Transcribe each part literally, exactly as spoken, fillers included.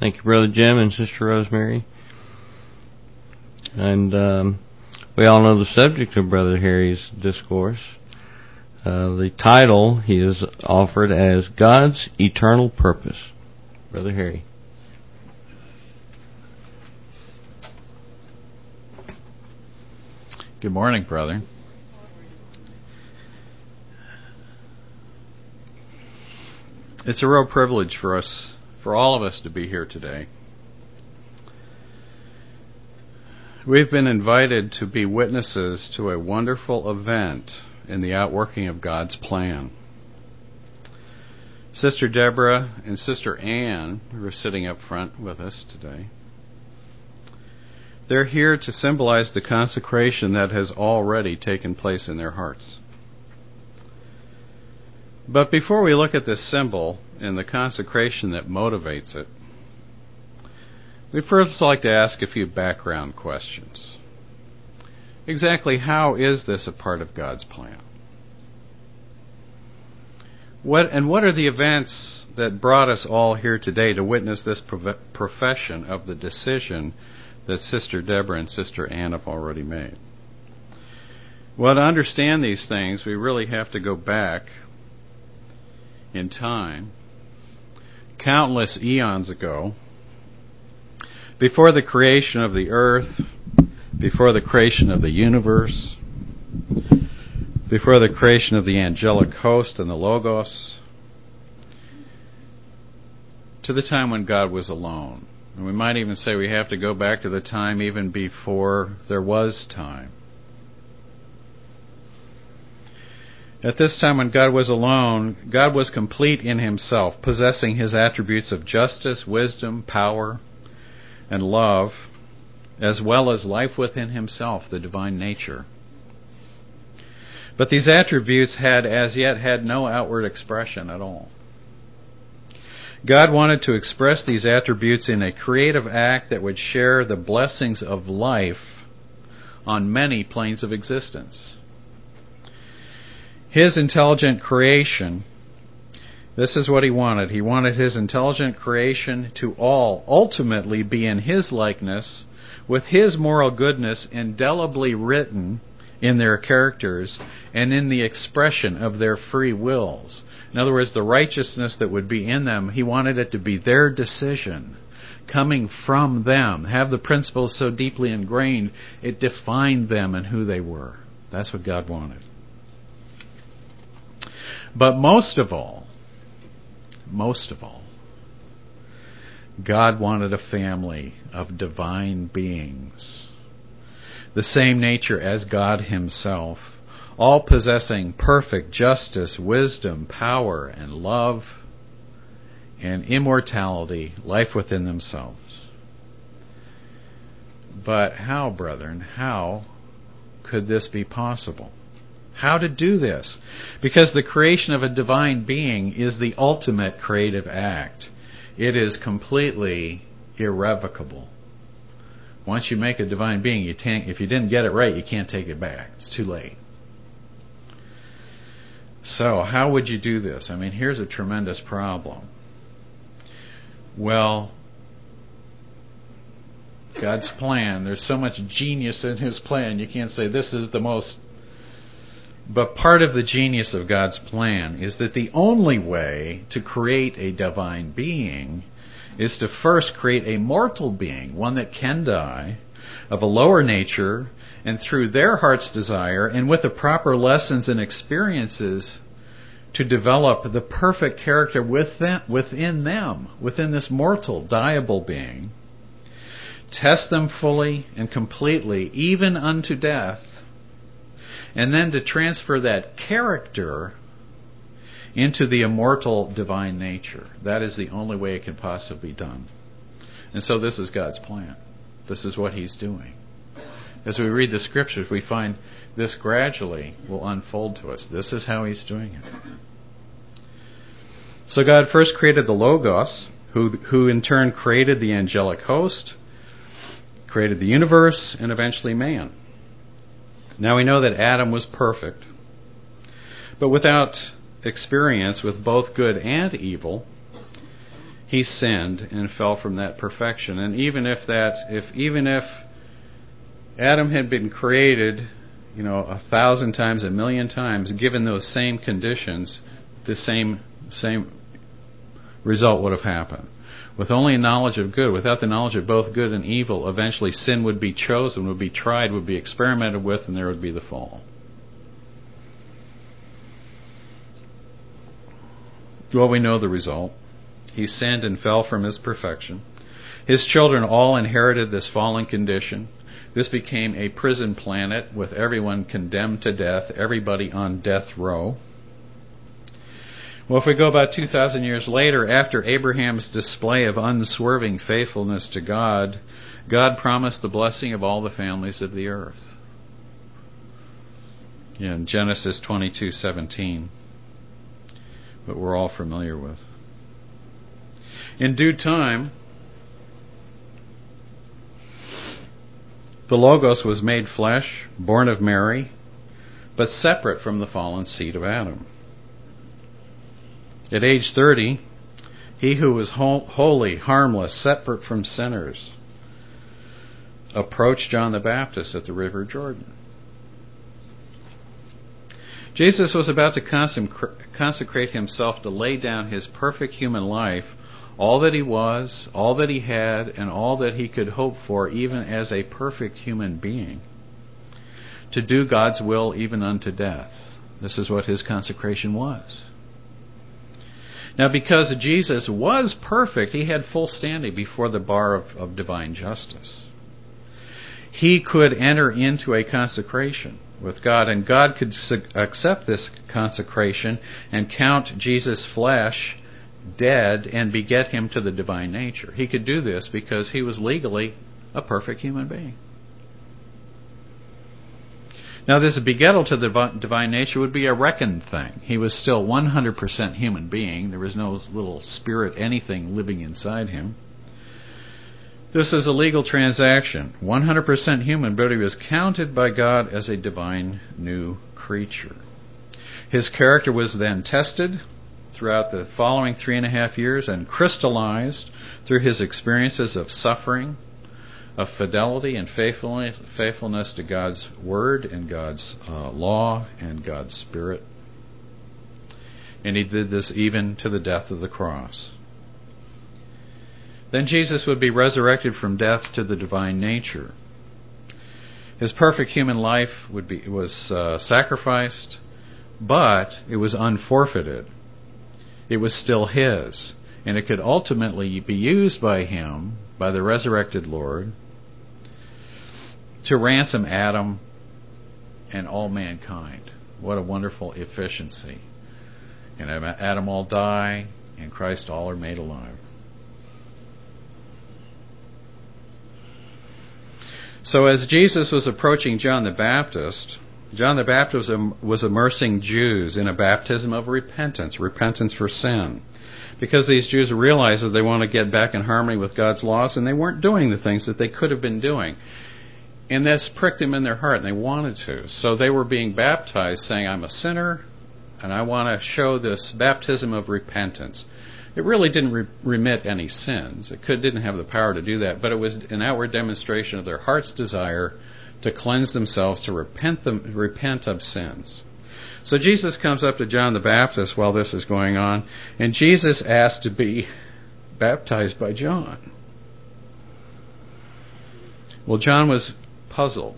Thank you, Brother Jim and Sister Rosemary. And um, we all know the subject of Brother Harry's discourse. Uh, the title he is offered as God's Eternal Purpose. Brother Harry. Good morning, brother. It's a real privilege for us, for all of us, to be here today. We've been invited to be witnesses to a wonderful event in the outworking of God's plan. Sister Deborah and Sister Ann, who are sitting up front with us today, they're here to symbolize the consecration that has already taken place in their hearts. But before we look at this symbol and the consecration that motivates it, we'd first like to ask a few background questions. Exactly how is this a part of God's plan? What and what are the events that brought us all here today to witness this prof- profession of the decision that Sister Deborah and Sister Ann have already made? Well, to understand these things, we really have to go back in time, countless eons ago, before the creation of the earth, before the creation of the universe, before the creation of the angelic host and the Logos, to the time when God was alone. And we might even say we have to go back to the time even before there was time. At this time when God was alone, God was complete in himself, possessing his attributes of justice, wisdom, power, and love, as well as life within himself, the divine nature. But these attributes had as yet had no outward expression at all. God wanted to express these attributes in a creative act that would share the blessings of life on many planes of existence. His intelligent creation, this is what he wanted. He wanted his intelligent creation to all ultimately be in his likeness, with his moral goodness indelibly written in their characters and in the expression of their free wills. In other words, the righteousness that would be in them, he wanted it to be their decision, coming from them, have the principles so deeply ingrained, it defined them and who they were. That's what God wanted. But most of all, most of all, God wanted a family of divine beings, the same nature as God himself, all possessing perfect justice, wisdom, power, and love, and immortality, life within themselves. But how, brethren, how could this be possible? How to do this? Because the creation of a divine being is the ultimate creative act. It is completely irrevocable. Once you make a divine being, you can't, if you didn't get it right, you can't take it back. It's too late. So, how would you do this? I mean, here's a tremendous problem. Well, God's plan, there's so much genius in his plan, you can't say this is the most. But part of the genius of God's plan is that the only way to create a divine being is to first create a mortal being, one that can die, of a lower nature, and through their heart's desire, and with the proper lessons and experiences, to develop the perfect character with them, within them, within this mortal, dieable being, test them fully and completely, even unto death, and then to transfer that character into the immortal divine nature. That is the only way it can possibly be done. And so this is God's plan. This is what he's doing. As we read the scriptures, we find this gradually will unfold to us. This is how he's doing it. So God first created the Logos, who, who in turn created the angelic host, created the universe, and eventually man. Now we know that Adam was perfect, but without experience with both good and evil, he sinned and fell from that perfection. And even if that, if even if Adam had been created, you know, a thousand times, a million times, given those same conditions, the same same result would have happened. With only a knowledge of good, without the knowledge of both good and evil, eventually sin would be chosen, would be tried, would be experimented with, and there would be the fall. Well, we know the result. He sinned and fell from his perfection. His children all inherited this fallen condition. This became a prison planet with everyone condemned to death, everybody on death row. Well, if we go about two thousand years later, after Abraham's display of unswerving faithfulness to God, God promised the blessing of all the families of the earth. In Genesis twenty-two seventeen, that we're all familiar with. In due time, the Logos was made flesh, born of Mary, but separate from the fallen seed of Adam. At age thirty, he who was holy, harmless, separate from sinners, approached John the Baptist at the river Jordan. Jesus was about to consecrate himself to lay down his perfect human life, all that he was, all that he had, and all that he could hope for, even as a perfect human being, to do God's will even unto death. This is what his consecration was. Now, because Jesus was perfect, he had full standing before the bar of, of divine justice. He could enter into a consecration with God, and God could su- accept this consecration and count Jesus' flesh dead and beget him to the divine nature. He could do this because he was legally a perfect human being. Now, this begettal to the divine nature would be a reckoned thing. He was still one hundred percent human being. There was no little spirit anything living inside him. This is a legal transaction. one hundred percent human, but he was counted by God as a divine new creature. His character was then tested throughout the following three and a half years and crystallized through his experiences of suffering, of fidelity and faithfulness, faithfulness to God's Word and God's uh, law and God's Spirit. And he did this even to the death of the cross. Then Jesus would be resurrected from death to the divine nature. His perfect human life would be was uh, sacrificed, but it was unforfeited. It was still his, and it could ultimately be used by him, by the resurrected Lord, to ransom Adam and all mankind. What a wonderful efficiency. And Adam all die, and Christ all are made alive. So as Jesus was approaching John the Baptist, John the Baptist was immersing Jews in a baptism of repentance, repentance for sin. Because these Jews realized that they want to get back in harmony with God's laws, and they weren't doing the things that they could have been doing. And this pricked them in their heart, and they wanted to. So they were being baptized, saying, I'm a sinner, and I want to show this baptism of repentance. It really didn't re- remit any sins. It could, didn't have the power to do that, but it was an outward demonstration of their heart's desire to cleanse themselves, to repent them, repent of sins. So Jesus comes up to John the Baptist while this is going on, and Jesus asked to be baptized by John. Well, John was puzzled,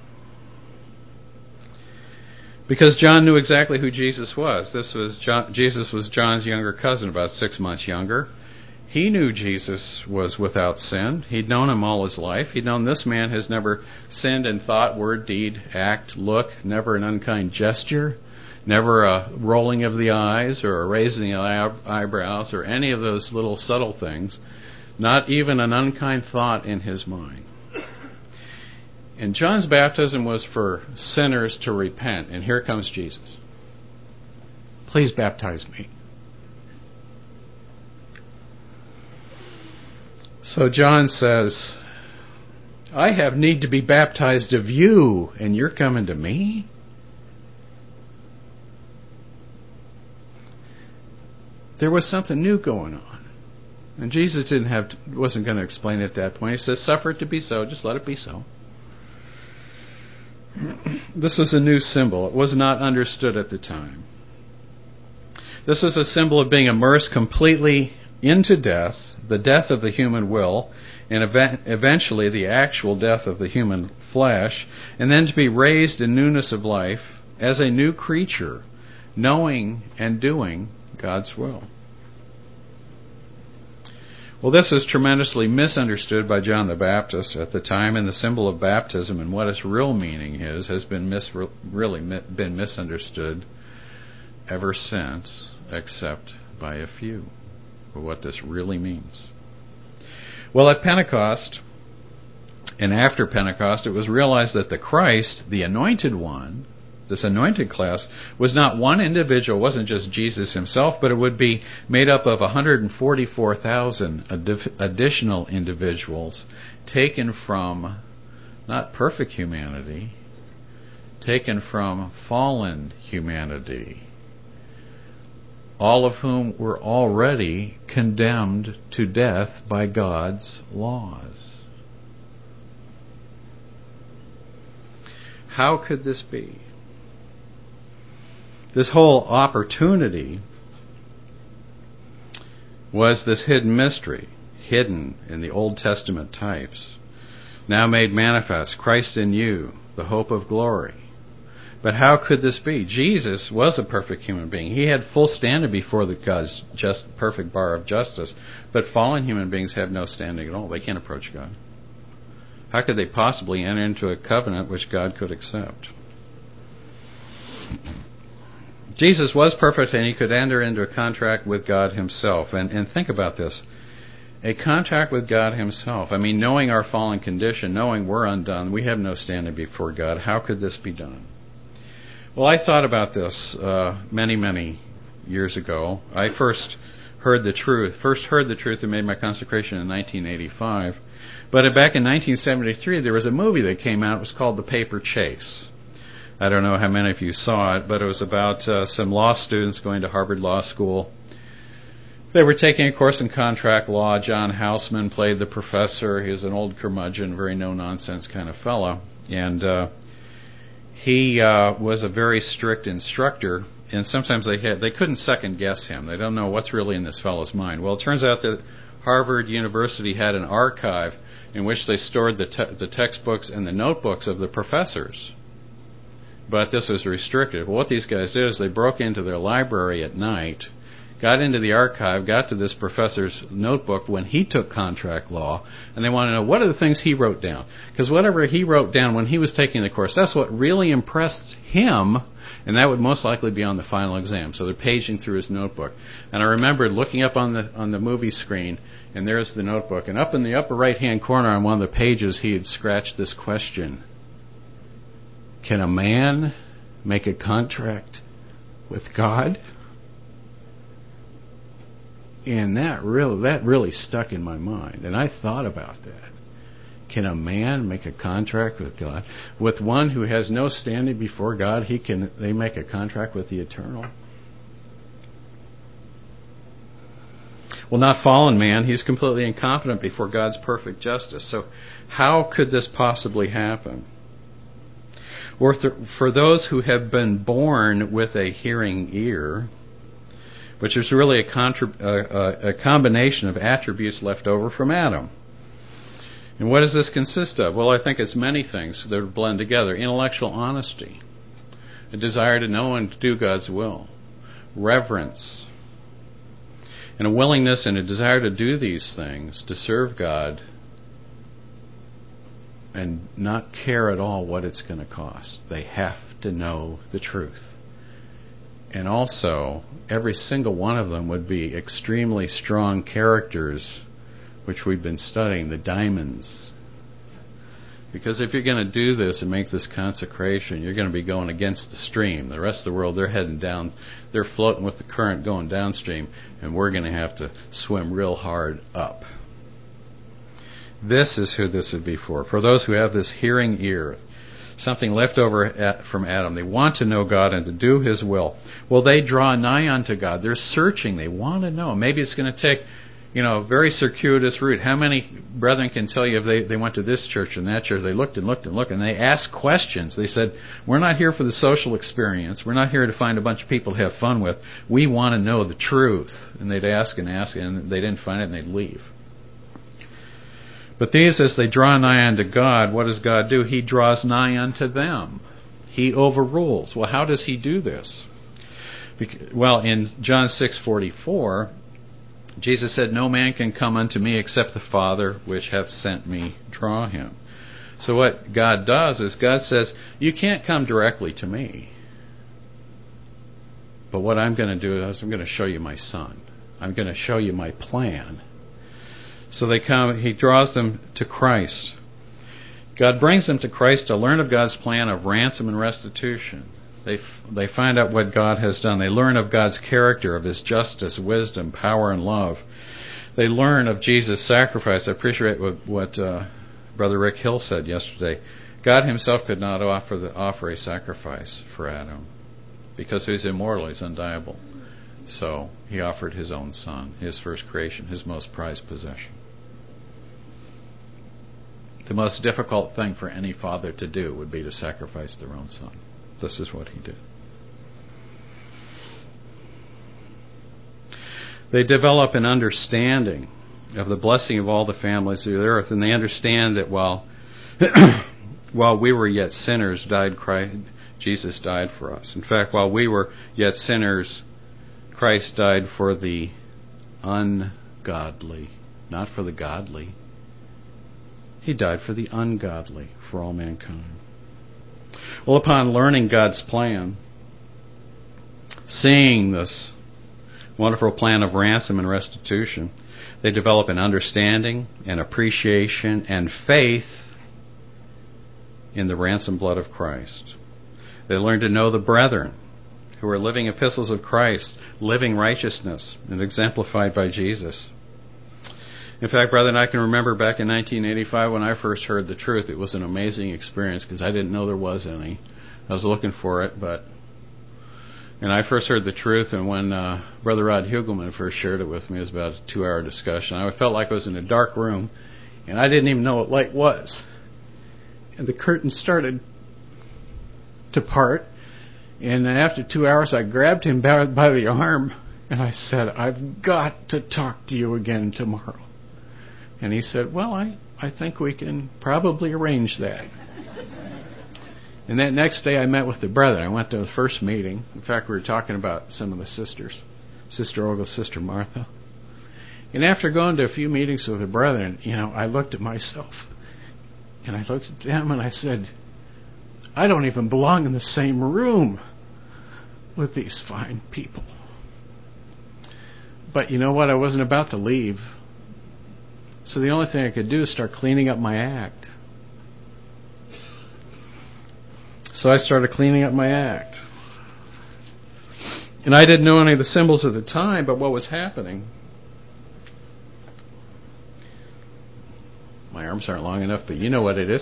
because John knew exactly who Jesus was. This was John, Jesus was John's younger cousin, about six months younger. He knew Jesus was without sin. He'd known him all his life. He'd known this man has never sinned in thought, word, deed, act, look, never an unkind gesture, never a rolling of the eyes or a raising of the eyebrows or any of those little subtle things, not even an unkind thought in his mind. And John's baptism was for sinners to repent. And here comes Jesus. Please baptize me. So John says, I have need to be baptized of you, and you're coming to me? There was something new going on. And Jesus didn't have to, wasn't going to explain it at that point. He says, suffer it to be so. Just let it be so. This was a new symbol. It was not understood at the time. This was a symbol of being immersed completely into death, the death of the human will, and ev- eventually the actual death of the human flesh, and then to be raised in newness of life as a new creature, knowing and doing God's will. Well, this is tremendously misunderstood by John the Baptist at the time, and the symbol of baptism and what its real meaning is has been mis- really been misunderstood ever since, except by a few, for what this really means. Well, at Pentecost and after Pentecost, it was realized that the Christ, the Anointed One, this anointed class, was not one individual, wasn't just Jesus himself, but it would be made up of one hundred forty-four thousand additional individuals taken from not perfect humanity, taken from fallen humanity, all of whom were already condemned to death by God's laws. How could this be? This whole opportunity was this hidden mystery, hidden in the Old Testament types, now made manifest, Christ in you, the hope of glory. But how could this be? Jesus was a perfect human being. He had full standing before the God's just perfect bar of justice, but fallen human beings have no standing at all. They can't approach God. How could they possibly enter into a covenant which God could accept? Jesus was perfect, and he could enter into a contract with God himself. And, and think about this. A contract with God himself. I mean, knowing our fallen condition, knowing we're undone, we have no standing before God. How could this be done? Well, I thought about this uh, many, many years ago. I first heard the truth. First heard the truth and made my consecration in nineteen eighty-five. But back in nineteen seventy-three, there was a movie that came out. It was called The Paper Chase. I don't know how many of you saw it, but it was about uh, some law students going to Harvard Law School. They were taking a course in contract law. John Houseman played the professor. He was an old curmudgeon, very no-nonsense kind of fellow. And uh, he uh, was a very strict instructor, and sometimes they had they couldn't second-guess him. They don't know what's really in this fellow's mind. Well, it turns out that Harvard University had an archive in which they stored the, te- the textbooks and the notebooks of the professors. But this was restricted. Well, what these guys did is they broke into their library at night, got into the archive, got to this professor's notebook when he took contract law, and they wanted to know what are the things he wrote down. Because whatever he wrote down when he was taking the course, that's what really impressed him, and that would most likely be on the final exam. So they're paging through his notebook. And I remember looking up on the on the movie screen, and there's the notebook. And up in the upper right-hand corner on one of the pages, he had scratched this question. Can a man make a contract with God? And that really, that really stuck in my mind. And I thought about that. Can a man make a contract with God? With one who has no standing before God, he can. They make a contract with the eternal? Well, not fallen man. He's completely incompetent before God's perfect justice. So how could this possibly happen? Or th- for those who have been born with a hearing ear, which is really a, contrib- a, a, a combination of attributes left over from Adam. And what does this consist of? Well, I think it's many things that blend together. Intellectual honesty, a desire to know and to do God's will, reverence, and a willingness and a desire to do these things, to serve God, and not care at all what it's going to cost. They have to know the truth. And also, every single one of them would be extremely strong characters, which we've been studying, the diamonds. Because if you're going to do this and make this consecration, you're going to be going against the stream. The rest of the world, they're heading down, they're floating with the current going downstream, and we're going to have to swim real hard up. This is who this would be for. For those who have this hearing ear, something left over at, from Adam. They want to know God and to do His will. Well, they draw nigh unto God. They're searching. They want to know. Maybe it's going to take you know, very circuitous route. How many brethren can tell you if they, they went to this church and that church, they looked and looked and looked, and they asked questions. They said, we're not here for the social experience. We're not here to find a bunch of people to have fun with. We want to know the truth. And they'd ask and ask, and they didn't find it, and they'd leave. But these, as they draw nigh unto God, what does God do? He draws nigh unto them. He overrules. Well, how does He do this? Because, well, in John six forty-four, Jesus said, no man can come unto me except the Father which hath sent me draw him. So what God does is God says, you can't come directly to me. But what I'm going to do is I'm going to show you my Son. I'm going to show you my plan. So they come, He draws them to Christ. God brings them to Christ to learn of God's plan of ransom and restitution. They f- they find out what God has done. They learn of God's character, of His justice, wisdom, power, and love. They learn of Jesus' sacrifice. I appreciate what, what uh, Brother Rick Hill said yesterday. God Himself could not offer the, offer a sacrifice for Adam because He's immortal, He's undieable. So He offered His own Son, His first creation, His most prized possession. The most difficult thing for any father to do would be to sacrifice their own son. This is what He did. They develop an understanding of the blessing of all the families of the earth, and they understand that while while we were yet sinners, died Christ, Jesus died for us. In fact, while we were yet sinners, Christ died for the ungodly, not for the godly. He died for the ungodly, for all mankind. Well, upon learning God's plan, seeing this wonderful plan of ransom and restitution, they develop an understanding, an appreciation, and faith in the ransom blood of Christ. They learn to know the brethren who are living epistles of Christ, living righteousness, and exemplified by Jesus. In fact, brethren, I can remember back in nineteen eighty-five when I first heard the truth. It was an amazing experience because I didn't know there was any. I was looking for it, but... And I first heard the truth, and when uh, Brother Rod Hugelman first shared it with me, it was about a two-hour discussion. I felt like I was in a dark room, and I didn't even know what light was. And the curtain started to part, and then after two hours, I grabbed him by, by the arm, and I said, I've got to talk to you again tomorrow. And he said, well, I, I think we can probably arrange that. And that next day I met with the brethren. I went to the first meeting. In fact, we were talking about some of the sisters. Sister Olga, Sister Martha. And after going to a few meetings with the brethren, you know, I looked at myself. And I looked at them and I said, I don't even belong in the same room with these fine people. But you know what? I wasn't about to leave. So the only thing I could do is start cleaning up my act. So I started cleaning up my act. And I didn't know any of the symbols at the time, but what was happening... My arms aren't long enough, but you know what it is.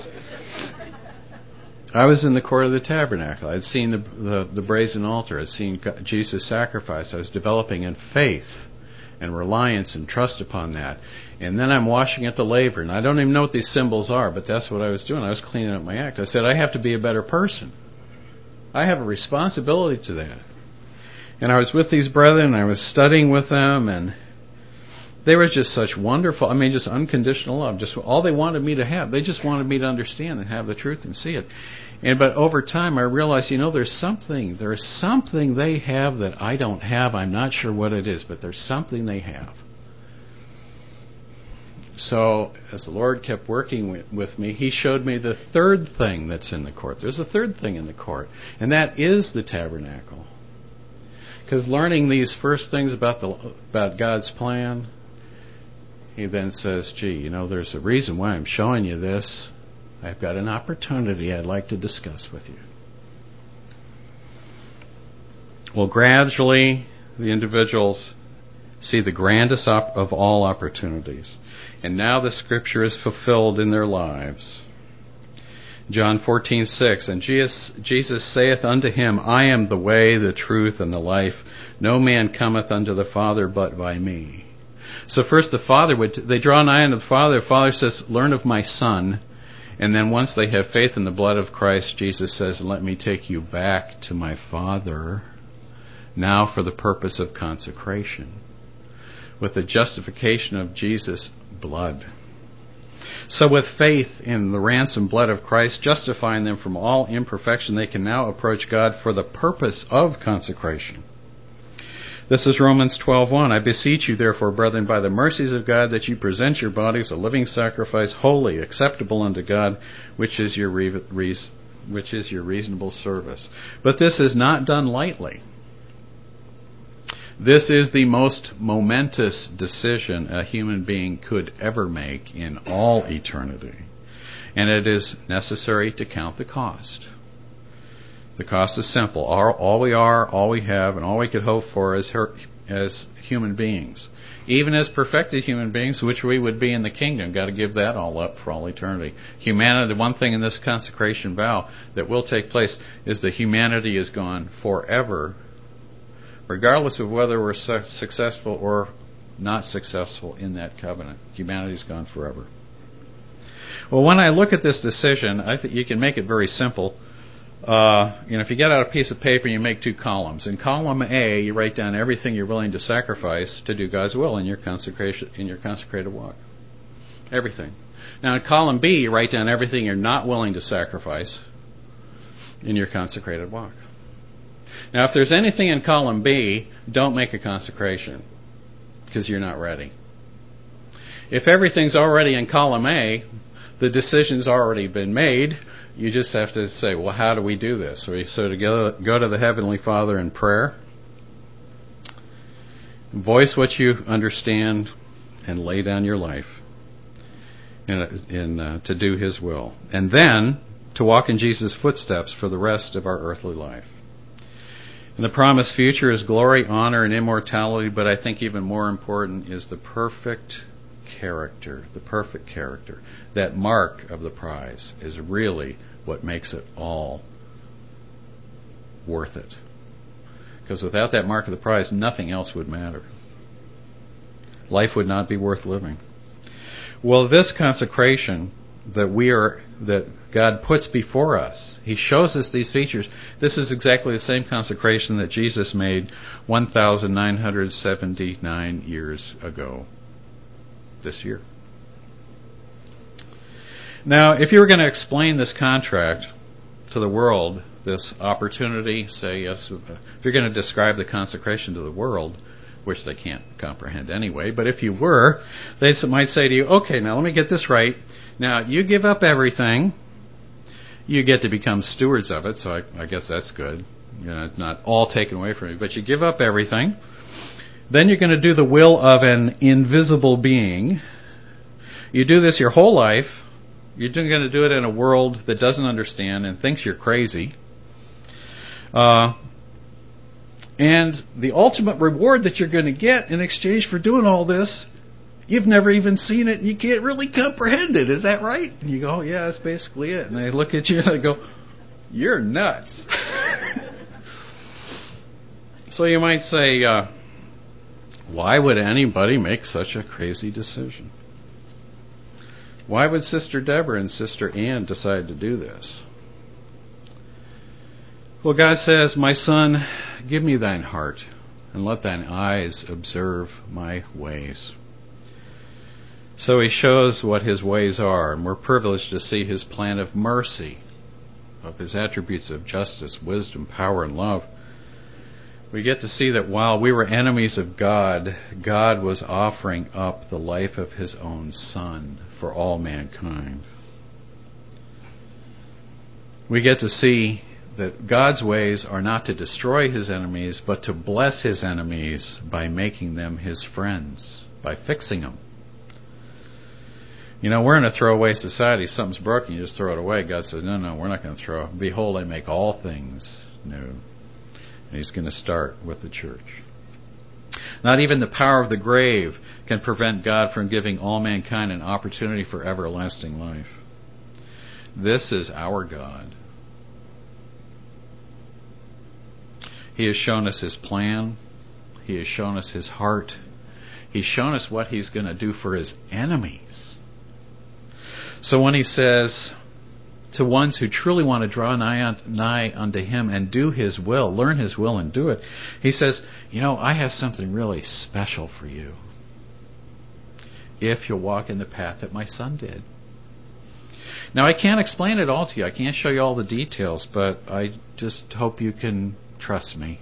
I was in the court of the tabernacle. I'd seen the, the, the brazen altar. I'd seen Jesus' sacrifice. I was developing in faith and reliance and trust upon that. And then I'm washing at the laver, and I don't even know what these symbols are, but that's what I was doing. I was cleaning up my act. I said, I have to be a better person. I have a responsibility to that. And I was with these brethren, and I was studying with them, and they were just such wonderful, I mean, just unconditional love. Just all they wanted me to have. They just wanted me to understand and have the truth and see it. And but over time, I realized, you know, there's something, there's something they have that I don't have. I'm not sure what it is, but there's something they have. So, as the Lord kept working with, with me, He showed me the third thing that's in the court. There's a third thing in the court, and that is the tabernacle. Because learning these first things about the about God's plan, He then says, gee, you know, there's a reason why I'm showing you this. I've got an opportunity I'd like to discuss with you. Well, gradually, the individuals see the grandest op- of all opportunities. And now the Scripture is fulfilled in their lives. John fourteen six, and Jesus, Jesus saith unto him, I am the way, the truth, and the life. No man cometh unto the Father but by me. So first the Father would, they draw nigh unto the Father. The Father says, learn of my Son. And then once they have faith in the blood of Christ, Jesus says, let me take you back to my Father, now for the purpose of consecration, with the justification of Jesus' blood. So with faith in the ransom blood of Christ, justifying them from all imperfection, they can now approach God for the purpose of consecration. This is Romans twelve one. I beseech you, therefore, brethren, by the mercies of God, that you present your bodies a living sacrifice, holy, acceptable unto God, which is your re- re- which is your reasonable service. But this is not done lightly. This is the most momentous decision a human being could ever make in all eternity. And it is necessary to count the cost. The cost is simple. All, all we are, all we have, and all we could hope for as, her, as human beings. Even as perfected human beings, which we would be in the kingdom. Got to give that all up for all eternity. Humanity, the one thing in this consecration vow that will take place is that humanity is gone forever, regardless of whether we're su- successful or not successful in that covenant. Humanity's gone forever. Well, when I look at this decision, I think you can make it very simple. Uh, you know, if you get out a piece of paper and you make two columns. In column A, you write down everything you're willing to sacrifice to do God's will in your consecration, in your consecrated walk. Everything. Now, in column B, you write down everything you're not willing to sacrifice in your consecrated walk. Now, if there's anything in column B, don't make a consecration because you're not ready. If everything's already in column A, the decision's already been made. You just have to say, well, how do we do this? So to go, go to the Heavenly Father in prayer, voice what you understand, and lay down your life in, in, uh, to do His will. And then to walk in Jesus' footsteps for the rest of our earthly life. And the promised future is glory, honor, and immortality, but I think even more important is the perfect character, the perfect character. That mark of the prize is really what makes it all worth it. Because without that mark of the prize, nothing else would matter. Life would not be worth living. Well, this consecration that we are, that God puts before us, He shows us these features. This is exactly the same consecration that Jesus made one thousand nine hundred seventy-nine years ago. This year. Now, if you were going to explain this contract to the world, this opportunity, say, yes, if you're going to describe the consecration to the world, which they can't comprehend anyway, but if you were, they might say to you, okay, now let me get this right. Now, you give up everything. You get to become stewards of it, so I, I guess that's good. You know, it's not all taken away from you, but you give up everything. Then you're going to do the will of an invisible being. You do this your whole life. You're going to do it in a world that doesn't understand and thinks you're crazy. Uh, and the ultimate reward that you're going to get in exchange for doing all this, you've never even seen it and you can't really comprehend it. Is that right? And you go, yeah, that's basically it. And they look at you and they go, you're nuts. So you might say, uh, why would anybody make such a crazy decision? Why would Sister Deborah and Sister Ann decide to do this? Well, God says, my son, give me thine heart, and let thine eyes observe my ways. So He shows what His ways are, and we're privileged to see His plan of mercy, of His attributes of justice, wisdom, power, and love. We get to see that while we were enemies of God, God was offering up the life of His own Son for all mankind. We get to see that God's ways are not to destroy His enemies, but to bless His enemies by making them His friends, by fixing them. You know, we're in a throwaway society. Something's broken, you just throw it away. God says, no, no, we're not going to throw it. Behold, I make all things new. And He's going to start with the church. Not even the power of the grave can prevent God from giving all mankind an opportunity for everlasting life. This is our God. He has shown us His plan. He has shown us His heart. He He's shown us what He's going to do for His enemies. So when He says, to ones who truly want to draw nigh, nigh unto Him and do His will, learn His will and do it, He says, you know, I have something really special for you. If you'll walk in the path that my Son did. Now, I can't explain it all to you. I can't show you all the details, but I just hope you can trust me.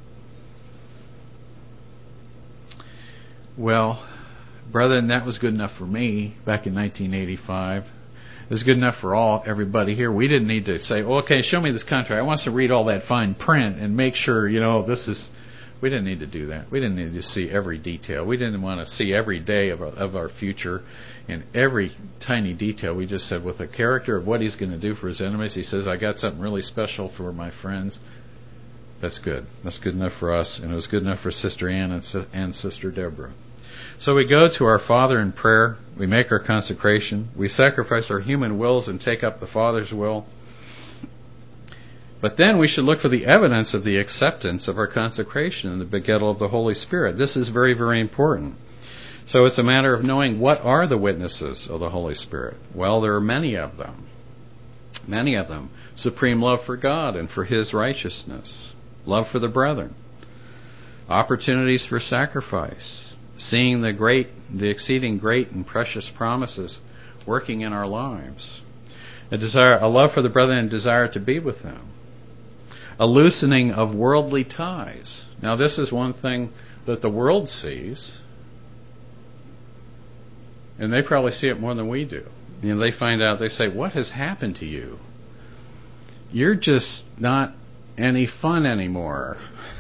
Well, brethren, that was good enough for me back in nineteen eighty-five. It was good enough for all everybody here. We didn't need to say, oh, okay, show me this contract. I want us to read all that fine print and make sure, you know, this is... We didn't need to do that. We didn't need to see every detail. We didn't want to see every day of our, of our future in every tiny detail. We just said with the character of what He's going to do for His enemies, He says, I got something really special for my friends. That's good. That's good enough for us, and it was good enough for Sister Ann and, and Sister Deborah. So we go to our Father in prayer. We make our consecration. We sacrifice our human wills and take up the Father's will. But then we should look for the evidence of the acceptance of our consecration and the begettal of the Holy Spirit. This is very, very important. So it's a matter of knowing what are the witnesses of the Holy Spirit. Well, there are many of them. Many of them. Supreme love for God and for His righteousness. Love for the brethren. Opportunities for sacrifice. Seeing the great, the exceeding great and precious promises working in our lives. A desire, a love for the brethren and desire to be with them. A loosening of worldly ties. Now, this is one thing that the world sees, and they probably see it more than we do. You know, they find out, they say, what has happened to you? You're just not any fun anymore.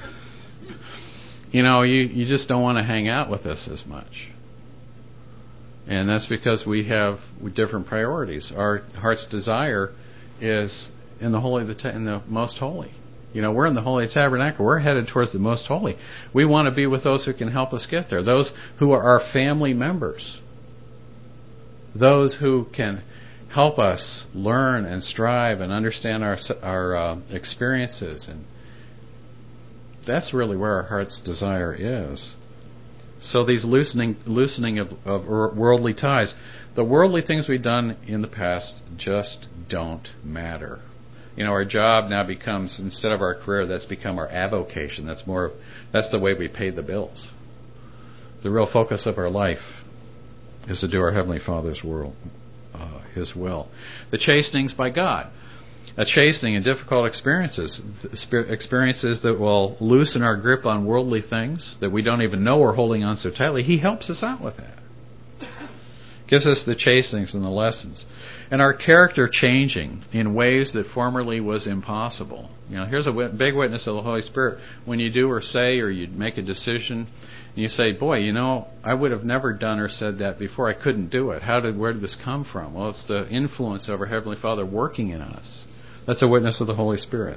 You know, you, you just don't want to hang out with us as much. And that's because we have different priorities. Our heart's desire is in the holy, in the most holy. You know, we're in the Holy Tabernacle. We're headed towards the most holy. We want to be with those who can help us get there. Those who are our family members. Those who can help us learn and strive and understand our our uh, experiences. And that's really where our heart's desire is. So these loosening loosening of, of worldly ties. The worldly things we've done in the past just don't matter. You know, our job now becomes, instead of our career, that's become our avocation. That's more, that's the way we pay the bills. The real focus of our life is to do our Heavenly Father's will, uh, His will. The chastenings by God. A chastening and difficult experiences, experiences that will loosen our grip on worldly things that we don't even know we're holding on so tightly. He helps us out with that. Gives us the chastenings and the lessons. And our character changing in ways that formerly was impossible. You know, here's a big witness of the Holy Spirit. When you do or say or you make a decision, and you say, boy, you know, I would have never done or said that before. I couldn't do it. How did, where did this come from? Well, it's the influence of our Heavenly Father working in us. That's a witness of the Holy Spirit.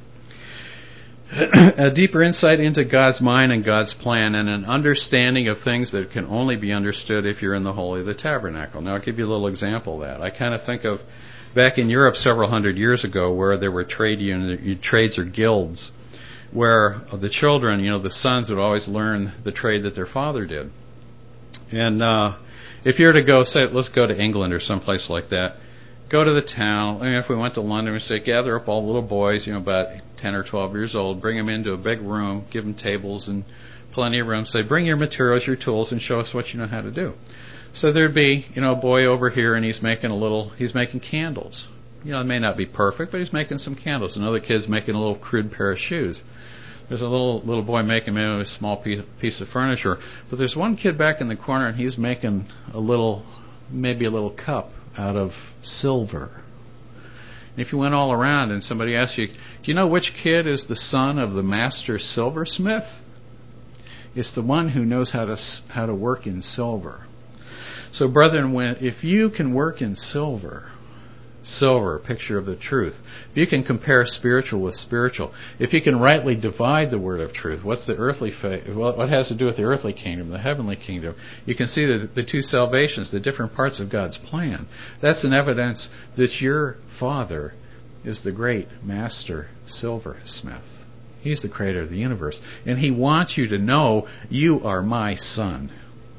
A deeper insight into God's mind and God's plan, and an understanding of things that can only be understood if you're in the Holy of the Tabernacle. Now, I'll give you a little example of that. I kind of think of back in Europe several hundred years ago, where there were trade unions, trades or guilds, where the children, you know, the sons would always learn the trade that their father did. And uh, if you were to go, say, let's go to England or someplace like that, go to the town. I mean, if we went to London, we'd say, gather up all the little boys, you know, about ten or twelve years old, bring them into a big room, give them tables and plenty of room, say, bring your materials, your tools, and show us what you know how to do. So there'd be, you know, a boy over here, and he's making a little, he's making candles. You know, it may not be perfect, but he's making some candles. Another kid's making a little crude pair of shoes. There's a little little boy making maybe a small piece, piece of furniture. But there's one kid back in the corner, and he's making a little, maybe a little cup out of silver. And if you went all around and somebody asked you, do you know which kid is the son of the master silversmith? It's the one who knows how to how to work in silver. So, brethren, when if you can work in silver, silver, a picture of the truth, if you can compare spiritual with spiritual, if you can rightly divide the word of truth, what's the earthly faith? What has to do with the earthly kingdom, the heavenly kingdom? You can see the, the two salvations, the different parts of God's plan. That's an evidence that your Father is the great master silversmith. He's the creator of the universe. And He wants you to know, you are my son.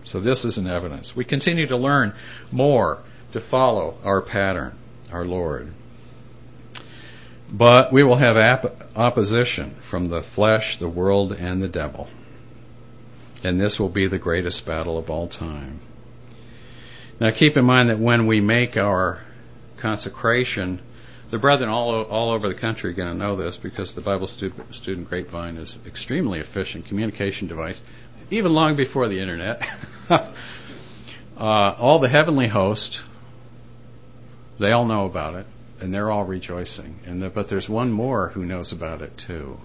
So this is an evidence. We continue to learn more to follow our pattern, our Lord. But we will have ap- opposition from the flesh, the world, and the devil. And this will be the greatest battle of all time. Now keep in mind that when we make our consecration, the brethren all, all over the country are going to know this, because the Bible Student, Student Grapevine is an extremely efficient communication device, even long before the internet. uh, all the heavenly host, they all know about it, and they're all rejoicing. And the, but there's one more who knows about it too.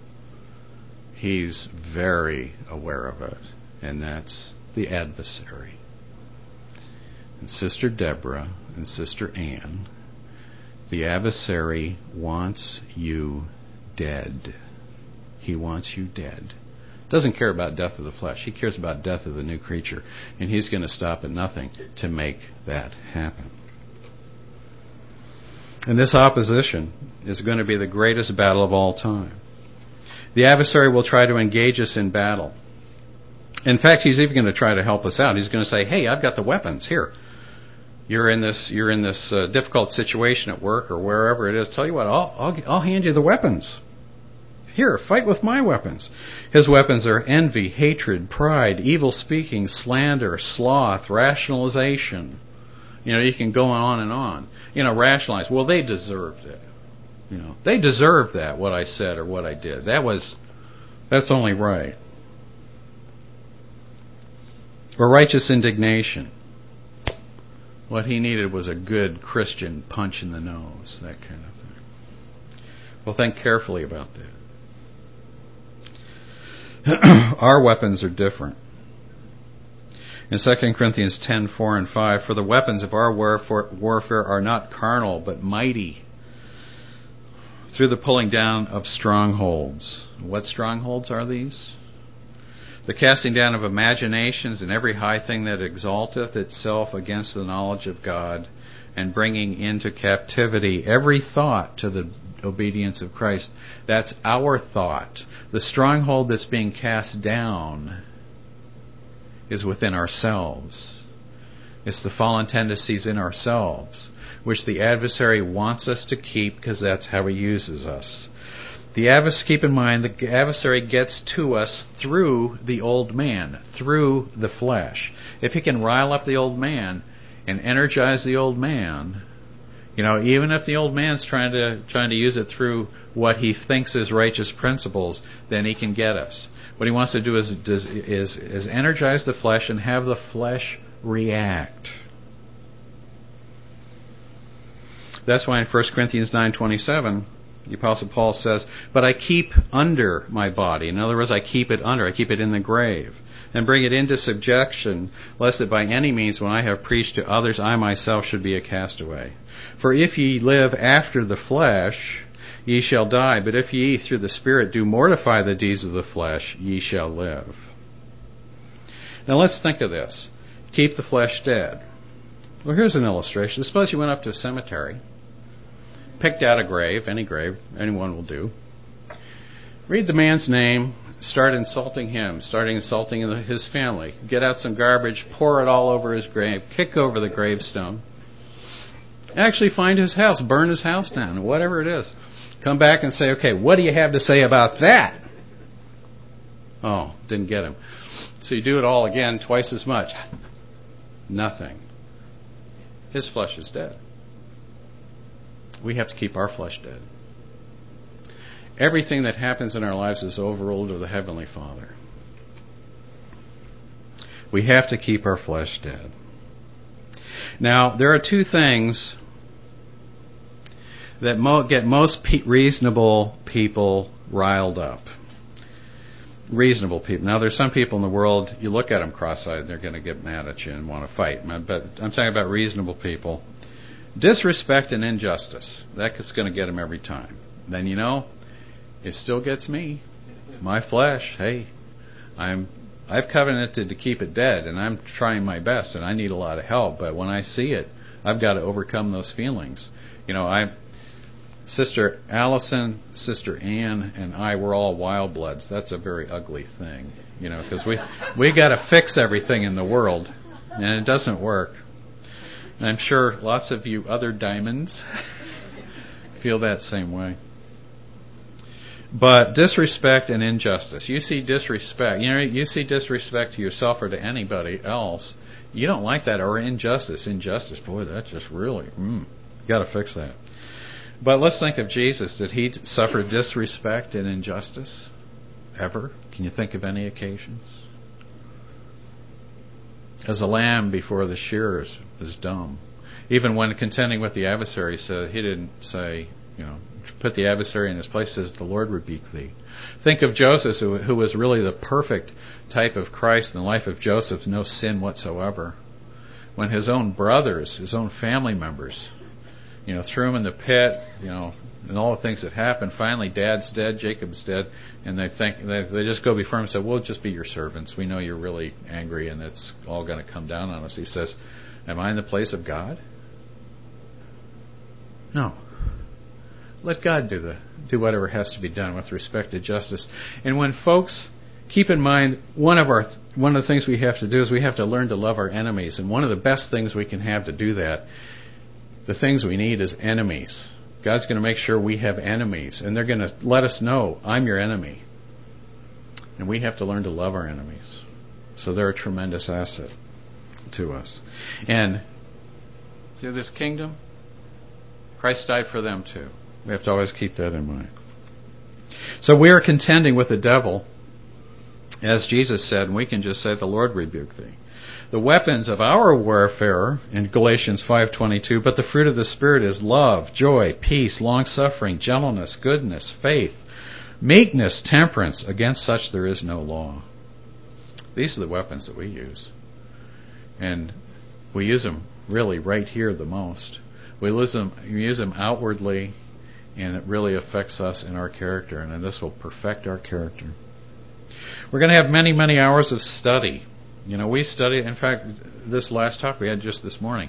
He's very aware of it, and that's the adversary. And Sister Deborah and Sister Ann, the adversary wants you dead. He wants you dead. Doesn't care about death of the flesh. He cares about death of the new creature. And he's going to stop at nothing to make that happen. And this opposition is going to be the greatest battle of all time. The adversary will try to engage us in battle. In fact, he's even going to try to help us out. He's going to say, hey, I've got the weapons. Here. You're in this you're in this uh, difficult situation at work or wherever it is. Tell you what, I'll, I'll, I'll hand you the weapons. Here, fight with my weapons. His weapons are envy, hatred, pride, evil speaking, slander, sloth, rationalization. You know, you can go on and on. You know, rationalize. Well, they deserved it. You know, they deserved that, what I said or what I did. That was, that's only right. Or righteous indignation. What he needed was a good Christian punch in the nose, that kind of thing. Well, think carefully about that. Our weapons are different. In Second Corinthians ten, four and five, for the weapons of our warfare are not carnal, but mighty, through the pulling down of strongholds. What strongholds are these? The casting down of imaginations and every high thing that exalteth itself against the knowledge of God, and bringing into captivity every thought to the obedience of Christ. That's our thought. The stronghold that's being cast down is within ourselves. It's the fallen tendencies in ourselves, which the adversary wants us to keep, because that's how he uses us. The advers- keep in mind, the adversary gets to us through the old man, through the flesh. If he can rile up the old man and energize the old man, you know, even if the old man's trying to trying to use it through what he thinks is righteous principles, then he can get us. What he wants to do is is is, is energize the flesh and have the flesh react. That's why in First Corinthians nine twenty-seven, the Apostle Paul says, but I keep under my body. In other words, I keep it under. I keep it in the grave. And bring it into subjection, lest that by any means, when I have preached to others, I myself should be a castaway. For if ye live after the flesh, ye shall die. But if ye through the Spirit do mortify the deeds of the flesh, ye shall live. Now let's think of this. Keep the flesh dead. Well, here's an illustration. Suppose you went up to a cemetery, picked out a grave, any grave, anyone will do. Read the man's name, start insulting him, starting insulting his family. Get out some garbage, pour it all over his grave, kick over the gravestone. Actually find his house, burn his house down, whatever it is. Come back and say, okay, what do you have to say about that? Oh, didn't get him. So you do it all again, twice as much. Nothing. His flesh is dead. We have to keep our flesh dead. Everything that happens in our lives is overruled to the Heavenly Father. We have to keep our flesh dead. Now, there are two things that mo- get most pe- reasonable people riled up. Reasonable people. Now, there's some people in the world, you look at them cross-eyed, they're going to get mad at you and want to fight. But I'm talking about reasonable people. Disrespect and injustice. That's going to get them every time. Then, you know, it still gets me. My flesh, hey, I'm, I've covenanted to keep it dead, and I'm trying my best, and I need a lot of help. But when I see it, I've got to overcome those feelings. You know, I Sister Allison, Sister Ann, and I were all wild bloods. That's a very ugly thing, you know, because we we got to fix everything in the world, and it doesn't work. And I'm sure lots of you other diamonds feel that same way. But disrespect and injustice. You see disrespect. You know, you see disrespect to yourself or to anybody else. You don't like that, or injustice. Injustice, boy, that's just really. Mm, you got to fix that. But let's think of Jesus. Did he suffer disrespect and injustice ever? Can you think of any occasions? As a lamb before the shearers was dumb. Even when contending with the adversary, so he didn't say, you know, put the adversary in his place. Says, the Lord rebuke thee. Think of Joseph, who, who was really the perfect type of Christ in the life of Joseph, no sin whatsoever. When his own brothers, his own family members, you know, threw him in the pit, you know, and all the things that happened. Finally, Dad's dead, Jacob's dead, and they think they, they just go before him and say, "We'll just be your servants. We know you're really angry, and it's all going to come down on us." He says, "Am I in the place of God?" No. Let God do the do whatever has to be done with respect to justice. And when folks keep in mind, one of our one of the things we have to do is we have to learn to love our enemies, and one of the best things we can have to do that. The things we need is enemies. God's going to make sure we have enemies, and they're going to let us know, I'm your enemy. And we have to learn to love our enemies. So they're a tremendous asset to us. And see this kingdom? Christ died for them too. We have to always keep that in mind. So we are contending with the devil, as Jesus said, and we can just say, the Lord rebuke thee. The weapons of our warfare in Galatians five twenty-two, but the fruit of the Spirit is love, joy, peace, long-suffering, gentleness, goodness, faith, meekness, temperance. Against such there is no law. These are the weapons that we use. And we use them really right here the most. We use them, we use them outwardly, and it really affects us in our character, and this will perfect our character. We're going to have many, many hours of study. You know, we study, in fact, this last talk we had just this morning.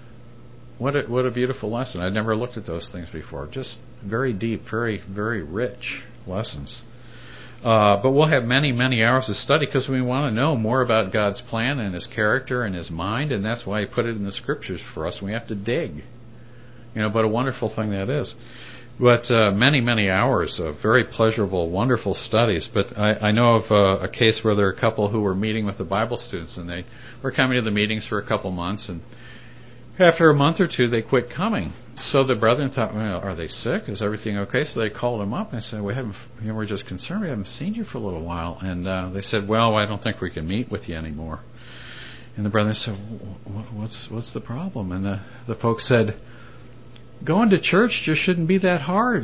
What a, what a beautiful lesson. I'd never looked at those things before. Just very deep, very, very rich lessons. Uh, but we'll have many, many hours of study because we want to know more about God's plan and His character and His mind, and that's why He put it in the Scriptures for us. We have to dig. You know, but a wonderful thing that is. But uh, many, many hours of very pleasurable, wonderful studies. But I, I know of uh, a case where there are a couple who were meeting with the Bible students, and they were coming to the meetings for a couple months, and after a month or two, they quit coming. So the brethren thought, well, are they sick? Is everything okay? So they called them up and said, we haven't, you know, we're just concerned. We haven't seen you for a little while. And uh, they said, well, I don't think we can meet with you anymore. And the brethren said, what's what's the problem? And the, the folks said, going to church just shouldn't be that hard.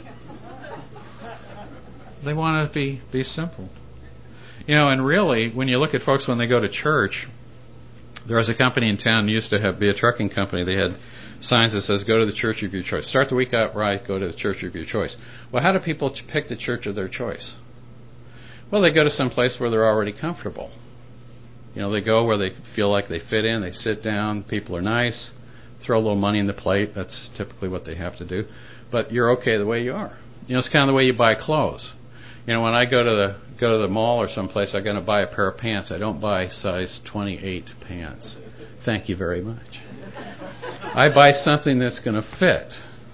They want it to be, be simple. You know, and really, when you look at folks when they go to church, there was a company in town used to have be a trucking company. They had signs that says, go to the church of your choice. Start the week out right, go to the church of your choice. Well, how do people pick the church of their choice? Well, they go to some place where they're already comfortable. You know, they go where they feel like they fit in. They sit down. People are nice. Throw a little money in the plate. That's typically what they have to do. But you're okay the way you are. You know, it's kind of the way you buy clothes. You know, when I go to the go to the mall or someplace, I'm going to buy a pair of pants. I don't buy size twenty-eight pants. Thank you very much. I buy something that's going to fit.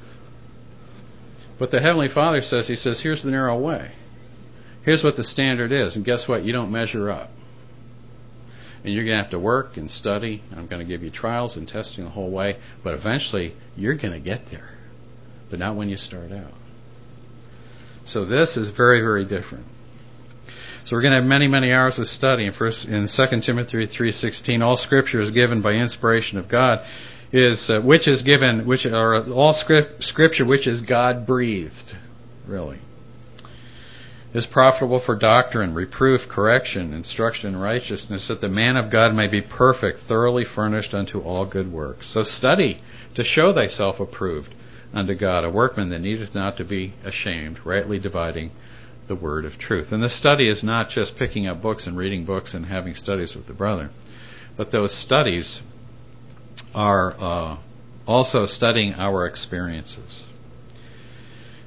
But the Heavenly Father says, He says, here's the narrow way. Here's what the standard is. And guess what? You don't measure up. And you're going to have to work and study. I'm going to give you trials and testing the whole way. But eventually, you're going to get there. But not when you start out. So this is very, very different. So we're going to have many, many hours of study. In, first, in Second Timothy three sixteen, all Scripture is given by inspiration of God, is uh, which is given, which are all script, Scripture which is God breathed, really, is profitable for doctrine, reproof, correction, instruction in righteousness, that the man of God may be perfect, thoroughly furnished unto all good works. So study to show thyself approved unto God, a workman that needeth not to be ashamed, rightly dividing the word of truth. And this study is not just picking up books and reading books and having studies with the brother, but those studies are uh, also studying our experiences.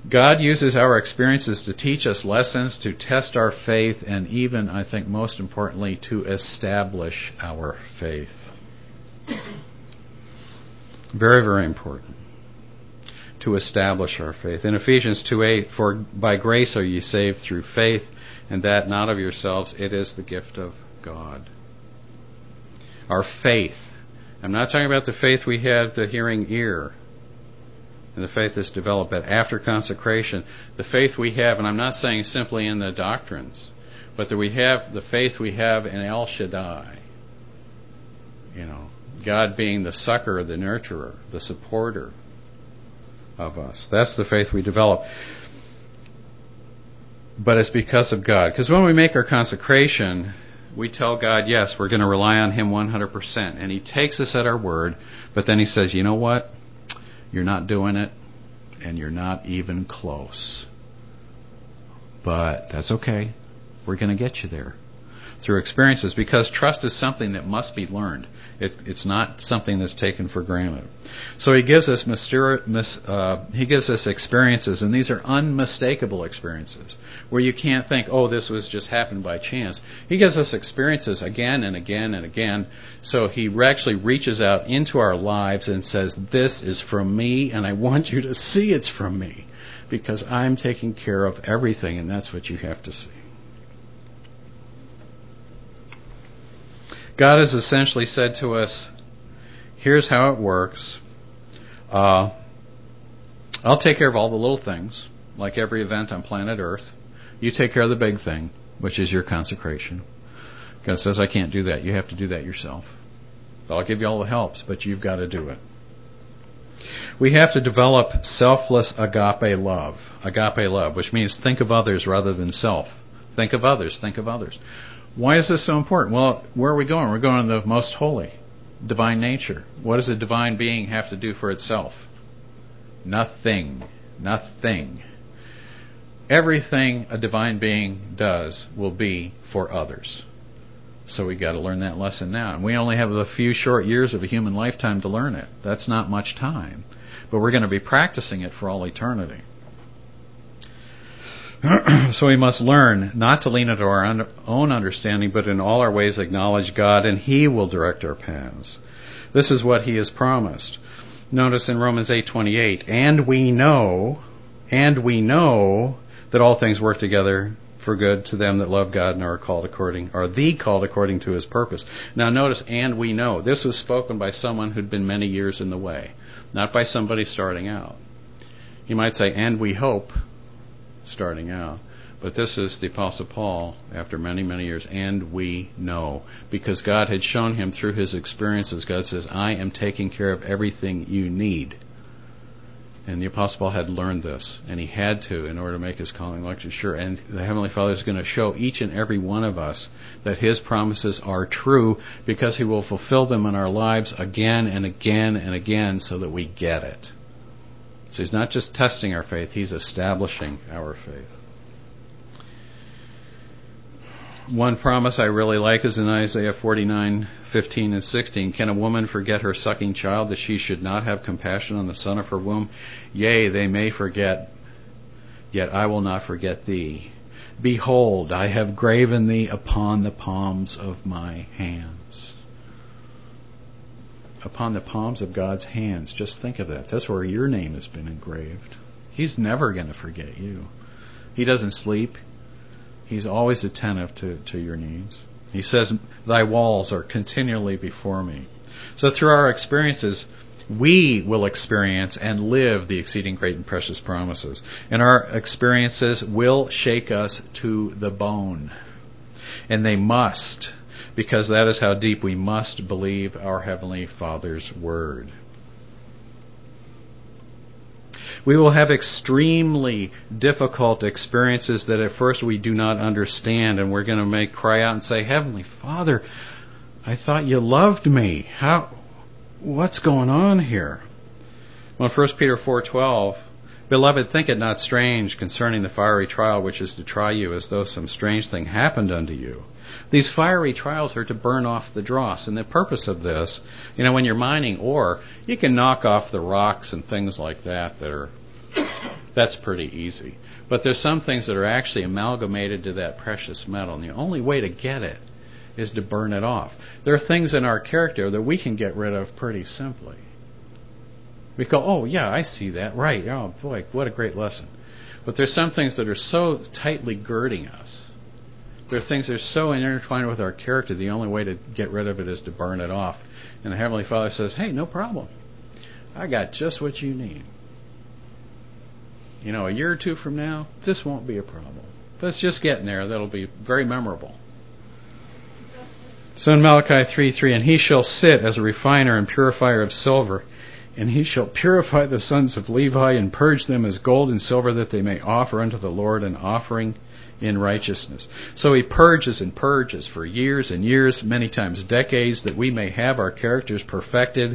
God uses our experiences to teach us lessons, to test our faith, and even, I think most importantly, to establish our faith. Very, very important. To establish our faith. In Ephesians two eight, for by grace are ye saved through faith, and that not of yourselves, it is the gift of God. Our faith. I'm not talking about the faith we have, the hearing ear, and the faith that's developed, but after consecration, the faith we have, and I'm not saying simply in the doctrines, but that we have the faith we have in El Shaddai. You know, God being the succor, the nurturer, the supporter of us. That's the faith we develop. But it's because of God. Because when we make our consecration, we tell God, yes, we're going to rely on Him one hundred percent. And He takes us at our word, but then He says, you know what? You're not doing it, and you're not even close. But that's okay. We're going to get you there through experiences, because trust is something that must be learned. It, it's not something that's taken for granted. So He gives us mysteri- mis, uh, He gives us experiences, and these are unmistakable experiences where you can't think, oh, this was just happened by chance. He gives us experiences again and again and again. So He actually reaches out into our lives and says, this is from me, and I want you to see it's from me, because I'm taking care of everything, and that's what you have to see. God has essentially said to us, here's how it works. Uh, I'll take care of all the little things, like every event on planet Earth. You take care of the big thing, which is your consecration. God says, I can't do that. You have to do that yourself. I'll give you all the helps, but you've got to do it. We have to develop selfless agape love. Agape love, which means think of others rather than self. Think of others, think of others. Why is this so important? Well, where are we going? We're going to the most holy, divine nature. What does a divine being have to do for itself? Nothing. Nothing. Everything a divine being does will be for others. So we've got to learn that lesson now. And we only have a few short years of a human lifetime to learn it. That's not much time. But we're going to be practicing it for all eternity. So we must learn not to lean into our own understanding, but in all our ways acknowledge God, and He will direct our paths. This is what He has promised. Notice in Romans eight twenty-eight, and we know, and we know that all things work together for good to them that love God and are called according, are the called according to His purpose. Now notice, and we know. This was spoken by someone who'd been many years in the way, not by somebody starting out. You might say, and we hope, starting out. But this is the Apostle Paul after many, many years, and we know. Because God had shown him through his experiences, God says, I am taking care of everything you need. And the Apostle Paul had learned this, and he had to in order to make his calling election sure. And the Heavenly Father is going to show each and every one of us that His promises are true, because He will fulfill them in our lives again and again and again so that we get it. So He's not just testing our faith, He's establishing our faith. One promise I really like is in Isaiah forty-nine fifteen and sixteen. Can a woman forget her sucking child, that she should not have compassion on the son of her womb? Yea, they may forget, yet I will not forget thee. Behold, I have graven thee upon the palms of my hands. Upon the palms of God's hands. Just think of that. That's where your name has been engraved. He's never going to forget you. He doesn't sleep. He's always attentive to, to your needs. He says, thy walls are continually before me. So through our experiences, we will experience and live the exceeding great and precious promises. And our experiences will shake us to the bone. And they must, because that is how deep we must believe our Heavenly Father's Word. We will have extremely difficult experiences that at first we do not understand, and we're going to make cry out and say, Heavenly Father, I thought you loved me. How? What's going on here? Well, in First Peter four twelve, Beloved, think it not strange concerning the fiery trial which is to try you, as though some strange thing happened unto you. These fiery trials are to burn off the dross. And the purpose of this, you know, when you're mining ore, you can knock off the rocks and things like that that are That's pretty easy. But there's some things that are actually amalgamated to that precious metal, and the only way to get it is to burn it off. There are things in our character that we can get rid of pretty simply. We go, oh, yeah, I see that. Right. Oh, boy, what a great lesson. But there's some things that are so tightly girding us. There are things that are so intertwined with our character, the only way to get rid of it is to burn it off. And the Heavenly Father says, hey, no problem. I got just what you need. You know, a year or two from now, this won't be a problem. But it's just getting there. That'll be very memorable. So in Malachi three three, and he shall sit as a refiner and purifier of silver, and he shall purify the sons of Levi and purge them as gold and silver, that they may offer unto the Lord an offering in righteousness. So he purges and purges for years and years, many times decades, that we may have our characters perfected.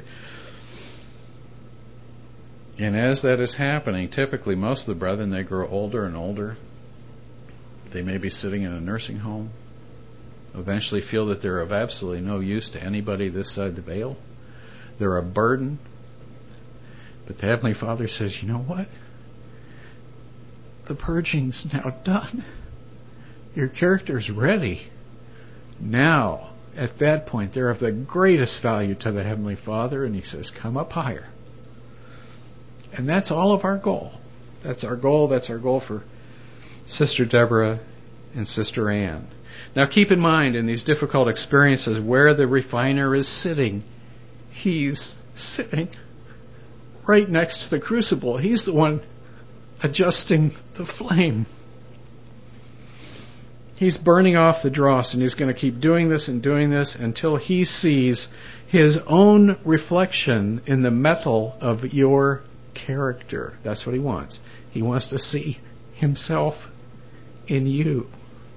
And as that is happening, typically most of the brethren, they grow older and older. They may be sitting in a nursing home, eventually feel that they're of absolutely no use to anybody this side of the veil. They're a burden. But the Heavenly Father says, you know what? The purging's now done. Your character's ready. Now, at that point, they're of the greatest value to the Heavenly Father, and He says, come up higher. And that's all of our goal. That's our goal. That's our goal for Sister Deborah and Sister Ann. Now keep in mind, in these difficult experiences, where the refiner is sitting, he's sitting right next to the crucible. He's the one adjusting the flame. He's burning off the dross, and he's going to keep doing this and doing this until he sees his own reflection in the metal of your character. That's what he wants. He wants to see himself in you.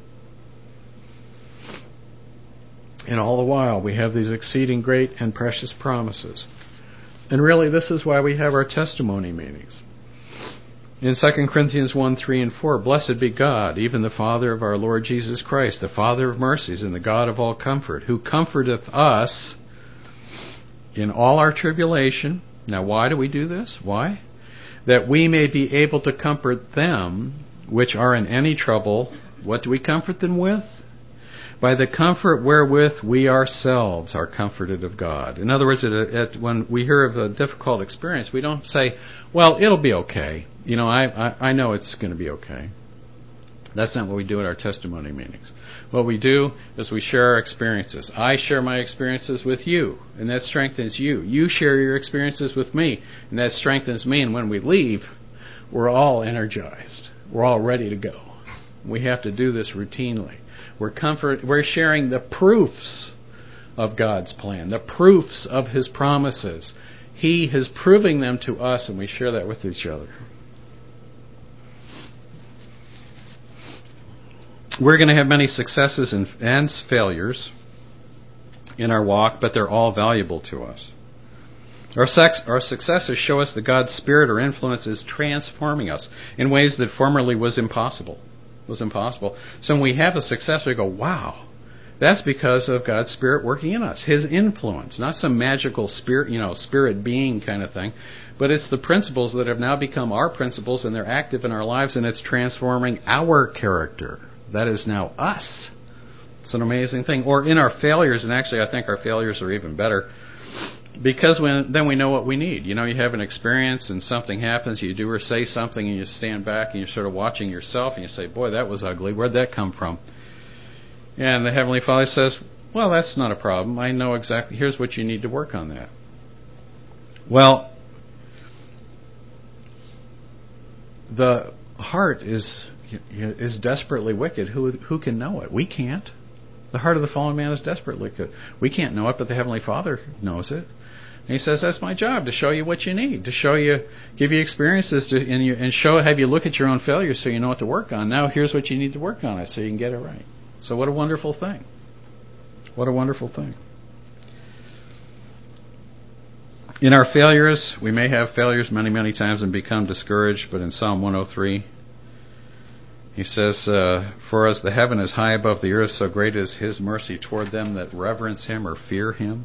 And all the while, we have these exceeding great and precious promises. And really, this is why we have our testimony meetings. In Second Corinthians one, three, and four, blessed be God, even the Father of our Lord Jesus Christ, the Father of mercies and the God of all comfort, who comforteth us in all our tribulation. Now, why do we do this? Why? That we may be able to comfort them which are in any trouble. What do we comfort them with? By the comfort wherewith we ourselves are comforted of God. In other words, at, at, when we hear of a difficult experience, we don't say, well, it'll be okay. You know, I, I, I know it's going to be okay. That's not what we do at our testimony meetings. What we do is we share our experiences. I share my experiences with you, and that strengthens you. You share your experiences with me, and that strengthens me. And when we leave, we're all energized. We're all ready to go. We have to do this routinely. We're comfort. We're sharing the proofs of God's plan, the proofs of His promises. He is proving them to us, and we share that with each other. We're going to have many successes and, and failures in our walk, but they're all valuable to us. Our, sex, our successes show us that God's Spirit or influence is transforming us in ways that formerly was impossible. Was impossible. So when we have a success, we go, wow, that's because of God's Spirit working in us. His influence, not some magical spirit, you know, spirit being kind of thing, but it's the principles that have now become our principles, and they're active in our lives, and it's transforming our character. That is now us. It's an amazing thing. Or in our failures, and actually I think our failures are even better, because when, then we know what we need. You know, you have an experience and something happens, you do or say something, and you stand back and you're sort of watching yourself, and you say, boy, that was ugly. Where'd that come from? And the Heavenly Father says, well, that's not a problem. I know exactly. Here's what you need to work on that. Well, the heart is is desperately wicked. Who who can know it? We can't. The heart of the fallen man is desperately wicked. We can't know it, but the Heavenly Father knows it. And He says, that's my job, to show you what you need, to show you, give you experiences, to, and, you, and show, have you look at your own failures so you know what to work on. Now here's what you need to work on it so you can get it right. So what a wonderful thing. What a wonderful thing. In our failures, we may have failures many, many times and become discouraged, but in Psalm one oh three, He says, uh, for as the heaven is high above the earth, so great is His mercy toward them that reverence Him or fear Him.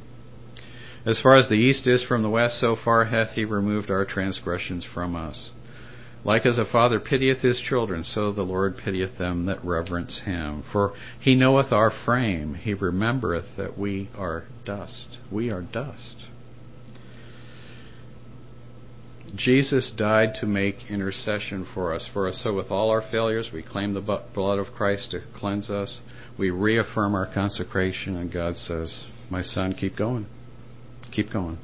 As far as the east is from the west, so far hath He removed our transgressions from us. Like as a father pitieth his children, so the Lord pitieth them that reverence him. For he knoweth our frame, he remembereth that we are dust. We are dust. Jesus died to make intercession for us. For us, so with all our failures, we claim the blood of Christ to cleanse us. We reaffirm our consecration, and God says, my son, keep going. Keep going.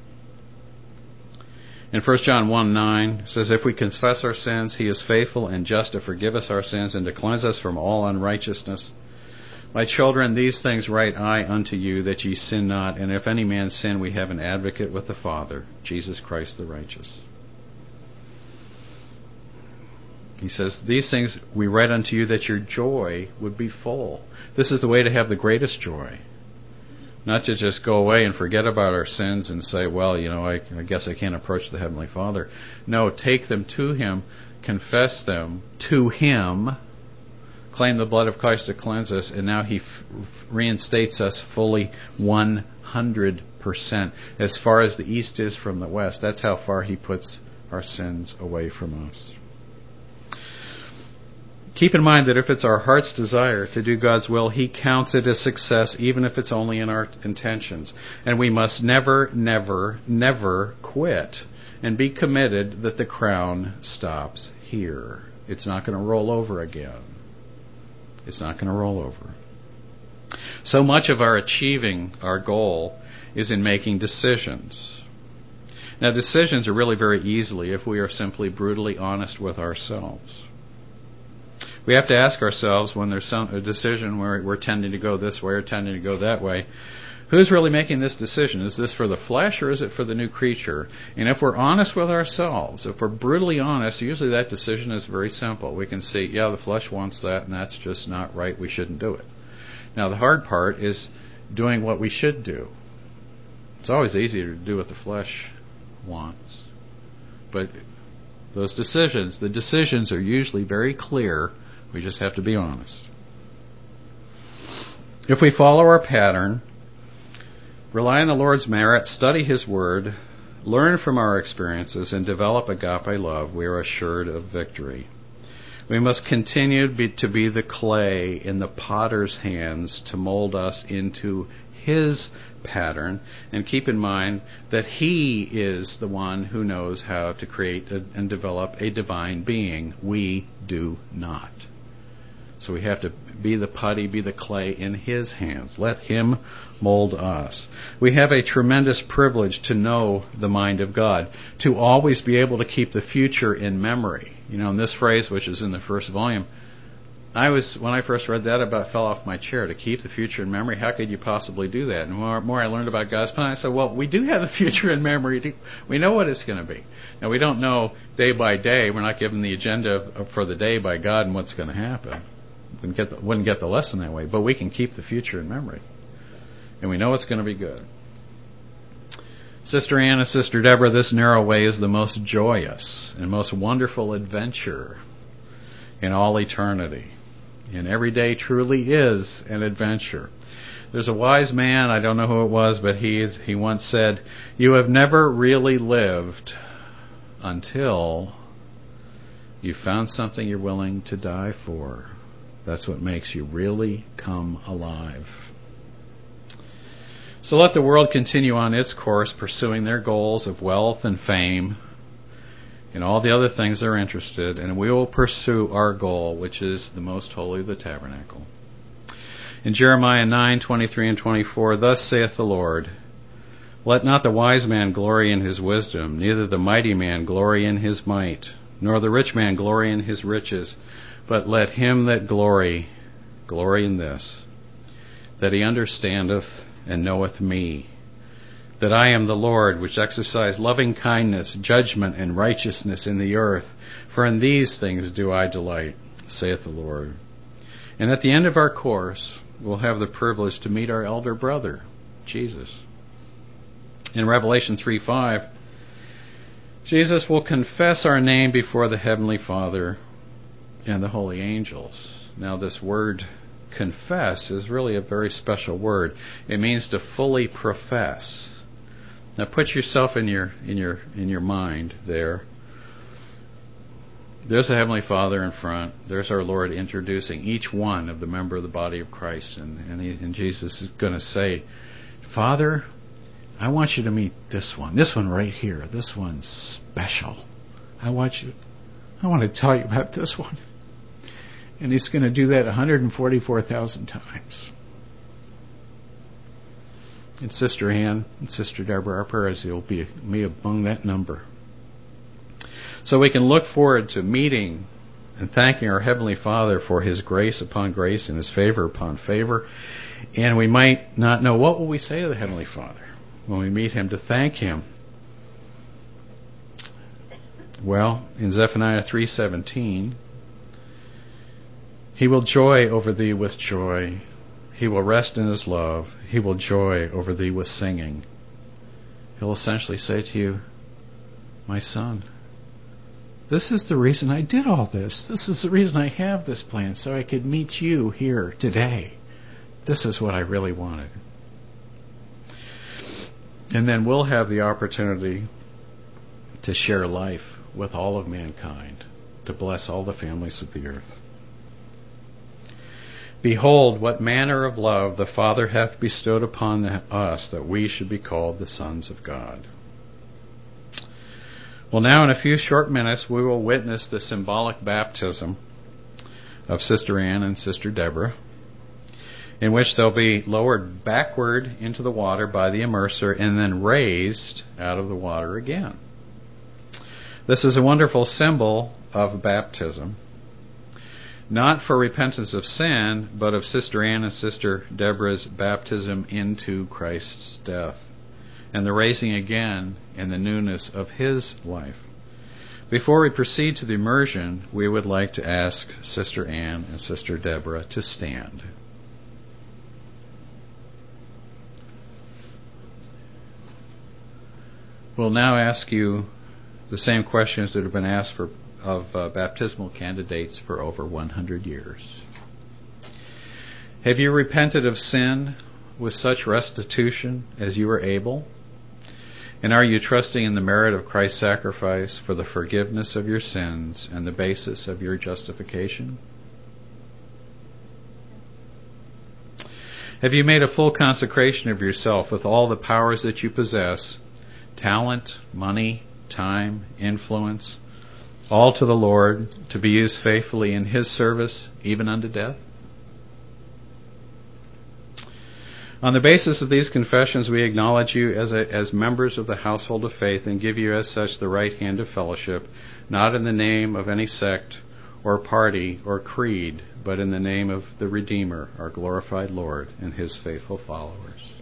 In First John one nine, it says, if we confess our sins, he is faithful and just to forgive us our sins and to cleanse us from all unrighteousness. My children, these things write I unto you, that ye sin not. And if any man sin, we have an advocate with the Father, Jesus Christ the righteous. He says, these things we write unto you, that your joy would be full. This is the way to have the greatest joy. Not to just go away and forget about our sins and say, well, you know, I, I guess I can't approach the Heavenly Father. No, take them to Him, confess them to Him, claim the blood of Christ to cleanse us, and now He f- reinstates us fully one hundred percent. As far as the east is from the west, that's how far He puts our sins away from us. Keep in mind that if it's our heart's desire to do God's will, He counts it as success, even if it's only in our intentions. And we must never, never, never quit and be committed that the crown stops here. It's not going to roll over again. It's not going to roll over. So much of our achieving our goal is in making decisions. Now, decisions are really very easily if we are simply brutally honest with ourselves. We have to ask ourselves when there's some a decision where we're tending to go this way or tending to go that way, who's really making this decision? Is this for the flesh or is it for the new creature? And if we're honest with ourselves, if we're brutally honest, usually that decision is very simple. We can see, yeah, the flesh wants that and that's just not right. We shouldn't do it. Now the hard part is doing what we should do. It's always easier to do what the flesh wants. But those decisions, the decisions are usually very clear. We just have to be honest. If we follow our pattern, rely on the Lord's merit, study His Word, learn from our experiences, and develop agape love, we are assured of victory. We must continue to be, to be the clay in the potter's hands to mold us into His pattern, and keep in mind that He is the one who knows how to create a, and develop a divine being. We do not. So we have to be the putty, be the clay in His hands. Let Him mold us. We have a tremendous privilege to know the mind of God, to always be able to keep the future in memory. You know, in this phrase, which is in the first volume, I was, when I first read that, about fell off my chair. To keep the future in memory, how could you possibly do that? And the more, more I learned about God's plan, I said, well, we do have the future in memory. We know what it's going to be. Now, we don't know day by day. We're not given the agenda for the day by God and what's going to happen. Wouldn't get, the, wouldn't get the lesson that way. But we can keep the future in memory. And we know it's going to be good. Sister Ann and Sister Deborah, this narrow way is the most joyous and most wonderful adventure in all eternity. And every day truly is an adventure. There's a wise man, I don't know who it was, but he he once said, you have never really lived until you found something you're willing to die for. That's what makes you really come alive. So let the world continue on its course, pursuing their goals of wealth and fame and all the other things they're interested in, and we will pursue our goal, which is the most holy of the tabernacle. In Jeremiah nine twenty-three and twenty-four, thus saith the Lord, let not the wise man glory in his wisdom, neither the mighty man glory in his might, nor the rich man glory in his riches, but let him that glory, glory in this, that he understandeth and knoweth me, that I am the Lord, which exercise loving kindness, judgment, and righteousness in the earth. For in these things do I delight, saith the Lord. And at the end of our course, we'll have the privilege to meet our elder brother, Jesus. In Revelation three five, Jesus will confess our name before the Heavenly Father and the holy angels. Now, this word confess is really a very special word. It means to fully profess. Now put yourself in your in your in your mind there. There's a Heavenly Father in front. There's our Lord introducing each one of the member of the body of Christ. And, and, he, and Jesus is going to say, Father, I want you to meet this one. This one right here. This one's special. I want you, I want to tell you about this one. And he's going to do that one hundred forty-four thousand times. And Sister Ann and Sister Deborah, our prayer is you'll be, be among that number. So we can look forward to meeting and thanking our Heavenly Father for His grace upon grace and His favor upon favor. And we might not know, what will we say to the Heavenly Father when we meet Him to thank Him? Well, in Zephaniah three seventeen, He will joy over thee with joy. He will rest in His love. He will joy over thee with singing. He'll essentially say to you, my son, this is the reason I did all this. This is the reason I have this plan, so I could meet you here today. This is what I really wanted. And then we'll have the opportunity to share life with all of mankind, to bless all the families of the earth. Behold, what manner of love the Father hath bestowed upon us, that we should be called the sons of God. Well, now in a few short minutes we will witness the symbolic baptism of Sister Ann and Sister Deborah, in which they'll be lowered backward into the water by the immerser and then raised out of the water again. This is a wonderful symbol of baptism, not for repentance of sin, but of Sister Ann and Sister Deborah's baptism into Christ's death, and the raising again in the newness of His life. Before we proceed to the immersion, we would like to ask Sister Ann and Sister Deborah to stand. We'll now ask you the same questions that have been asked for of uh, baptismal candidates for over one hundred years. Have you repented of sin with such restitution as you are able? And are you trusting in the merit of Christ's sacrifice for the forgiveness of your sins and the basis of your justification? Have you made a full consecration of yourself with all the powers that you possess, talent, money, time, influence, all to the Lord, to be used faithfully in His service, even unto death? On the basis of these confessions, we acknowledge you as a, as members of the household of faith and give you as such the right hand of fellowship, not in the name of any sect or party or creed, but in the name of the Redeemer, our glorified Lord, and His faithful followers.